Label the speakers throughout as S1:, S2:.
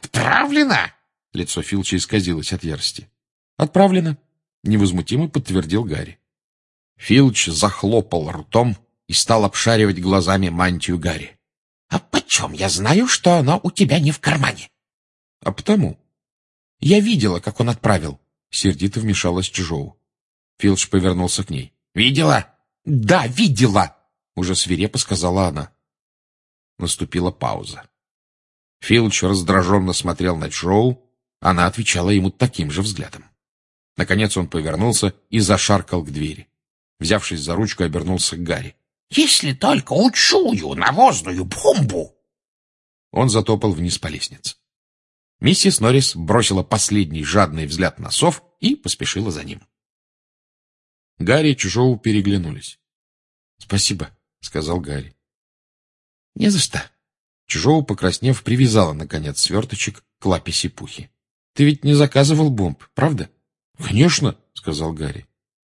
S1: отправлено?» Лицо Филча исказилось от ярости. «Отправлено», — невозмутимо подтвердил Гарри. Филч захлопал ртом и стал обшаривать глазами мантию Гарри. «А почем я знаю, что оно у тебя не в кармане?» «А потому. Я видела, как он отправил», — сердито вмешалась Джоу. Филч повернулся к ней. «Видела?» «Да, видела!» — уже свирепо сказала она. Наступила пауза. Филч раздраженно смотрел на Джоу, она отвечала ему таким же взглядом. Наконец он повернулся и зашаркал к двери. Взявшись за ручку, обернулся к Гарри. «Если только учую навозную бомбу!» Он затопал вниз по лестнице. Миссис Норрис бросила последний жадный взгляд на сов и поспешила за ним. Гарри и Джоу переглянулись. «Спасибо», — сказал Гарри. «Не за что». Джоу, покраснев, привязала, наконец, сверточек к лапе сипухи. «Ты ведь не заказывал бомб, правда?» «Конечно», — сказал Гарри.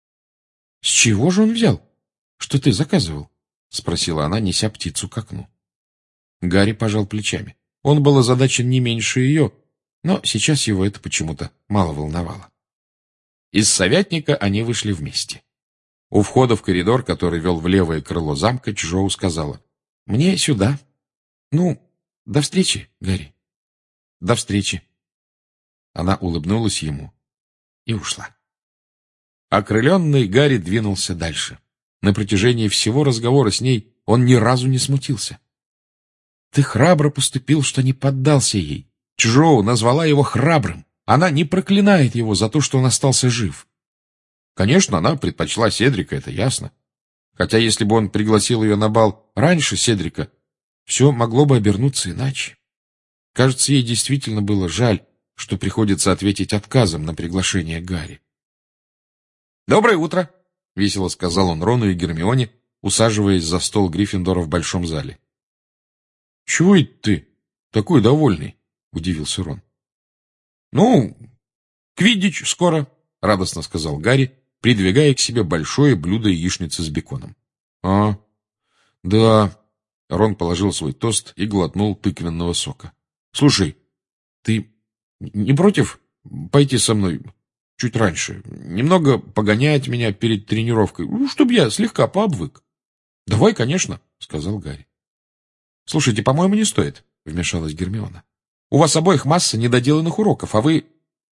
S1: «С чего же он взял, что ты заказывал?» — спросила она, неся птицу к окну. Гарри пожал плечами. Он был озадачен не меньше ее, но сейчас его это почему-то мало волновало. Из совятника они вышли вместе. У входа в коридор, который вел в левое крыло замка, Джоу сказала: «Мне сюда. Ну, до встречи, Гарри. До встречи». Она улыбнулась ему и ушла. Окрыленный Гарри двинулся дальше. На протяжении всего разговора с ней он ни разу не смутился. «Ты храбро поступил, что не поддался ей». Джоу назвала его храбрым. Она не проклинает его за то, что он остался жив. Конечно, она предпочла Седрика, это ясно. Хотя если бы он пригласил ее на бал раньше Седрика, все могло бы обернуться иначе. Кажется, ей действительно было жаль, что приходится ответить отказом на приглашение Гарри. «Доброе утро!» — весело сказал он Рону и Гермионе, усаживаясь за стол Гриффиндора в большом зале. «Чего это ты такой довольный?» — удивился Рон. «Ну, квиддич скоро», — радостно сказал Гарри, придвигая к себе большое блюдо яичницы с беконом. «А, да». Рон положил свой тост и глотнул тыквенного сока. «Слушай, ты не против пойти со мной чуть раньше? Немного погонять меня перед тренировкой, чтобы я слегка пообвык». «Давай, конечно», — сказал Гарри. «Слушайте, по-моему, не стоит», — вмешалась Гермиона. «У вас обоих масса недоделанных уроков, а вы...»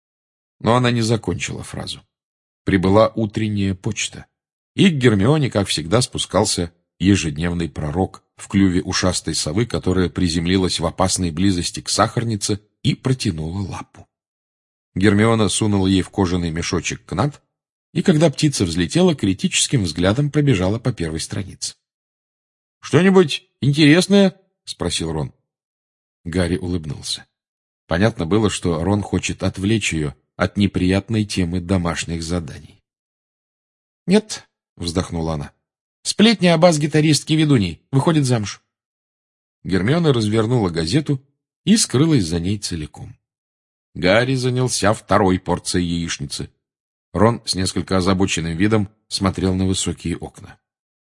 S1: Но она не закончила фразу. Прибыла утренняя почта, и к Гермионе, как всегда, спускался ежедневный пророк в клюве ушастой совы, которая приземлилась в опасной близости к сахарнице и протянула лапу. Гермиона сунула ей в кожаный мешочек кнат, и когда птица взлетела, критическим взглядом пробежала по первой странице. — Что-нибудь интересное? — спросил Рон. Гарри улыбнулся. Понятно было, что Рон хочет отвлечь ее от неприятной темы домашних заданий. — Нет, — вздохнула она. — Сплетни о бас-гитаристке ведуней. Выходит замуж. Гермиона развернула газету и скрылась за ней целиком. Гарри занялся второй порцией яичницы. Рон с несколько озабоченным видом смотрел на высокие окна.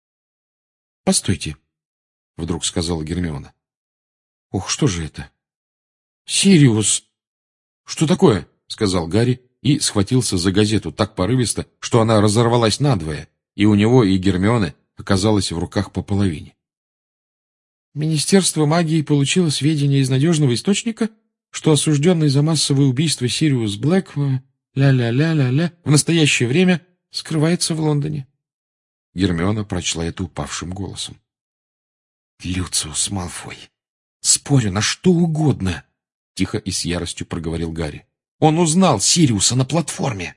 S1: — Постойте, — вдруг сказала Гермиона. — Ох, что же это? — Сириус! — Что такое? — сказал Гарри и схватился за газету так порывисто, что она разорвалась надвое, и у него и Гермионы оказалась в руках по половине. Министерство магии получило сведения из надежного источника, что осужденный за массовое убийство Сириус Блэк ля-ля-ля-ля-ля в настоящее время скрывается в Лондоне. Гермиона прочла это упавшим голосом. — Люциус Малфой! Спорю на что угодно! — тихо и с яростью проговорил Гарри. — Он узнал Сириуса на платформе!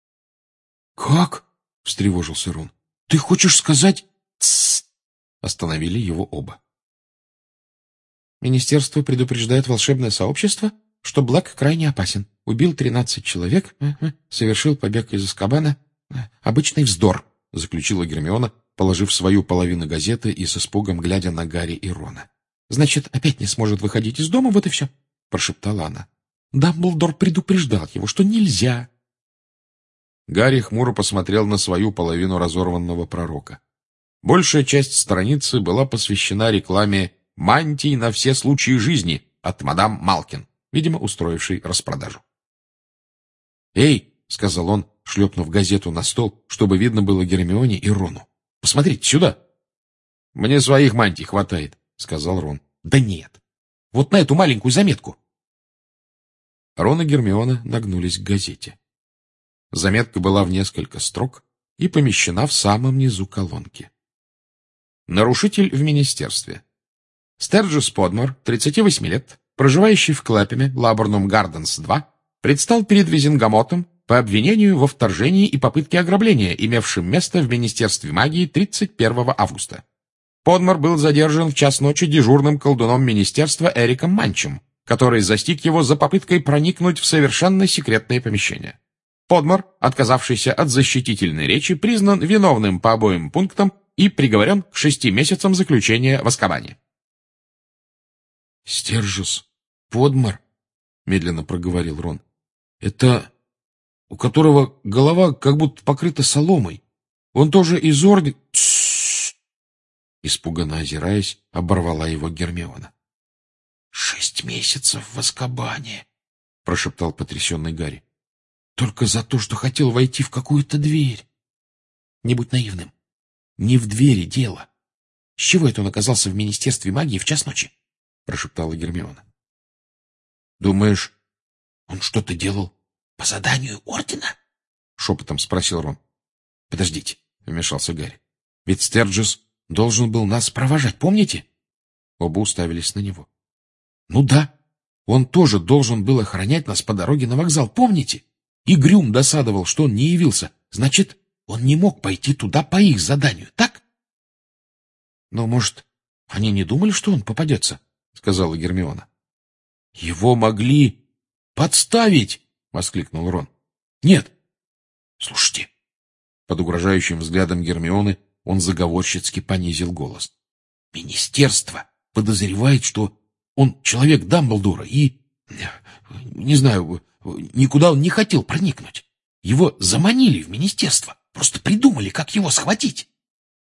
S1: — Как? — встревожился Рон. — Ты хочешь сказать... — Тссс! — остановили его оба. Министерство предупреждает волшебное сообщество, что Блэк крайне опасен. Убил 13 человек, совершил побег из Азкабана. Обычный вздор, — заключила Гермиона, положив свою половину газеты и с испугом глядя на Гарри и Рона. — Значит, опять не сможет выходить из дома, вот и все, — прошептала она. Дамблдор предупреждал его, что нельзя. Гарри хмуро посмотрел на свою половину разорванного пророка. Большая часть страницы была посвящена рекламе «Мантий на все случаи жизни» от мадам Малкин, видимо, устроивший распродажу. «Эй!» — сказал он, шлепнув газету на стол, чтобы видно было Гермионе и Рону. «Посмотрите сюда!» «Мне своих мантий хватает», — сказал Рон. «Да нет! Вот на эту маленькую заметку!» Рон и Гермиона нагнулись к газете. Заметка была в несколько строк и помещена в самом низу колонки. Нарушитель в министерстве. Стерджис Подмор, 38 лет, проживающий в Клэпеме, Лаборнум Гарденс 2, предстал перед Визингамотом по обвинению во вторжении и попытке ограбления, имевшим место в Министерстве магии 31 августа. Подмор был задержан в час ночи дежурным колдуном министерства Эриком Манчем, который застиг его за попыткой проникнуть в совершенно секретное помещение. Подмор, отказавшийся от защитительной речи, признан виновным по обоим пунктам и приговорен к 6 месяцам заключения в Азкабане. «Стержус Подмор», — медленно проговорил Рон, — «это у которого голова как будто покрыта соломой. Он тоже из ордена...» Испуганно озираясь, оборвала его Гермиона. 6 месяцев в Азкабане, — прошептал потрясенный Гарри. Только за то, что хотел войти в какую-то дверь. Не будь наивным. Не в двери дело. С чего это он оказался в Министерстве магии в час ночи? — прошептала Гермиона. — Думаешь, он что-то делал по заданию ордена? — шепотом спросил Рон. — Подождите, — вмешался Гарри. — Ведь Стерджис должен был нас провожать, помните? Оба уставились на него. — Ну да, он тоже должен был охранять нас по дороге на вокзал, помните? И Грюм досадовал, что он не явился. Значит, он не мог пойти туда по их заданию, так? — Но, может, они не думали, что он попадется? — сказала Гермиона. — Его могли подставить! — воскликнул Рон. — Нет. Слушайте. Под угрожающим взглядом Гермионы он заговорщицки понизил голос. Министерство подозревает, что он человек Дамблдора и, не знаю, никуда он не хотел проникнуть. Его заманили в министерство, просто придумали, как его схватить.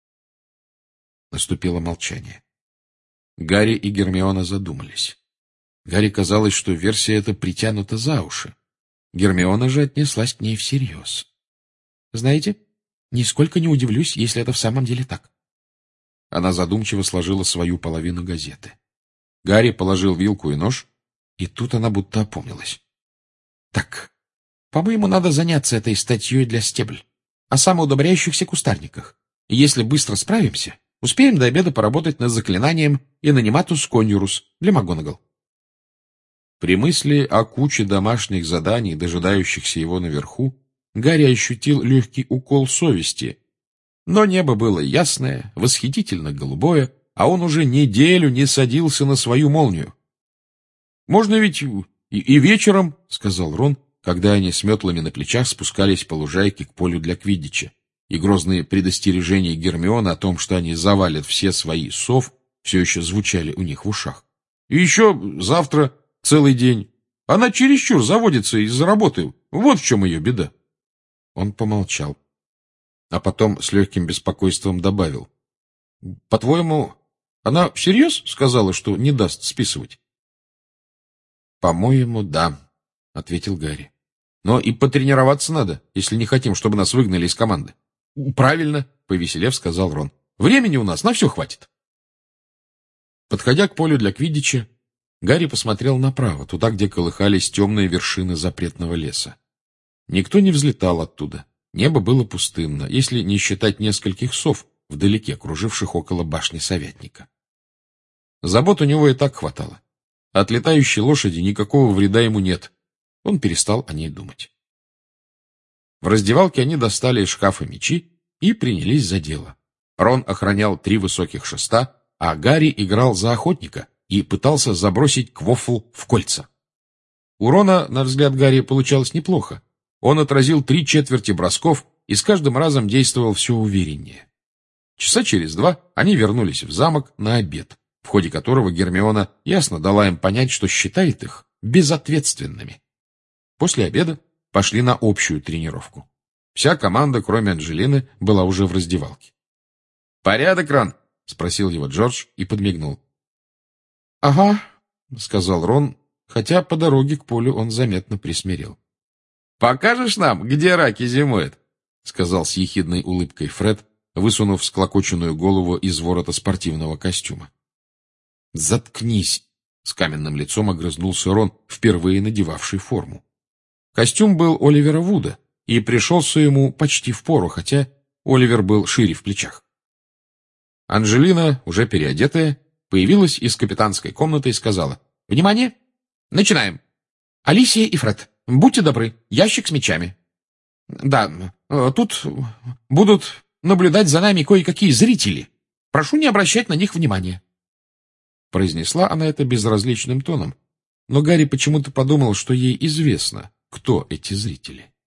S1: Наступило молчание. Гарри и Гермиона задумались. Гарри казалось, что версия эта притянута за уши. Гермиона же отнеслась к ней всерьез. Знаете, нисколько не удивлюсь, если это в самом деле так. Она задумчиво сложила свою половину газеты. Гарри положил вилку и нож, и тут она будто опомнилась. Так, по-моему, надо заняться этой статьей для Стебль о самоудобряющихся кустарниках. И если быстро справимся, успеем до обеда поработать над заклинанием Инониматус Конъюрус для МакГонагал. При мысли о куче домашних заданий, дожидающихся его наверху, Гарри ощутил легкий укол совести. Но небо было ясное, восхитительно голубое, а он уже неделю не садился на свою молнию. — Можно ведь и вечером, — сказал Рон, когда они с метлами на плечах спускались по лужайке к полю для квиддича, и грозные предостережения Гермионы о том, что они завалят все свои сов, все еще звучали у них в ушах. — И еще завтра целый день. Она чересчур заводится из-за работы. Вот в чем ее беда. Он помолчал, а потом с легким беспокойством добавил. — По-твоему, она всерьез сказала, что не даст списывать? — По-моему, да, — ответил Гарри. — Но и потренироваться надо, если не хотим, чтобы нас выгнали из команды. — Правильно, — повеселев сказал Рон. — Времени у нас на все хватит. Подходя к полю для квиддича, Гарри посмотрел направо, туда, где колыхались темные вершины запретного леса. Никто не взлетал оттуда. Небо было пустынно, если не считать нескольких сов вдалеке, круживших около башни Советника. Забот у него и так хватало. От летающей лошади никакого вреда ему нет. Он перестал о ней думать. В раздевалке они достали из шкафа мечи и принялись за дело. Рон охранял 3 высоких шеста, а Гарри играл за охотника и пытался забросить квофл в кольца. У Рона, на взгляд Гарри, получалось неплохо. Он отразил 3/4 бросков и с каждым разом действовал все увереннее. Часа через 2 они вернулись в замок на обед, в ходе которого Гермиона ясно дала им понять, что считает их безответственными. После обеда пошли на общую тренировку. Вся команда, кроме Анджелины, была уже в раздевалке. — Порядок, Рон? — спросил его Джордж и подмигнул. — Ага, — сказал Рон, хотя по дороге к полю он заметно присмирел. — Покажешь нам, где раки зимуют? — сказал с ехидной улыбкой Фред, высунув склокоченную голову из ворота спортивного костюма. — Заткнись! — с каменным лицом огрызнулся Рон, впервые надевавший форму. Костюм был Оливера Вуда и пришелся ему почти впору, хотя Оливер был шире в плечах. Анжелина, уже переодетая, появилась из капитанской комнаты и сказала: «Внимание! Начинаем! Алисия и Фред, будьте добры, ящик с мечами. Да, тут будут наблюдать за нами кое-какие зрители. Прошу не обращать на них внимания». Произнесла она это безразличным тоном, но Гарри почему-то подумал, что ей известно, кто эти зрители.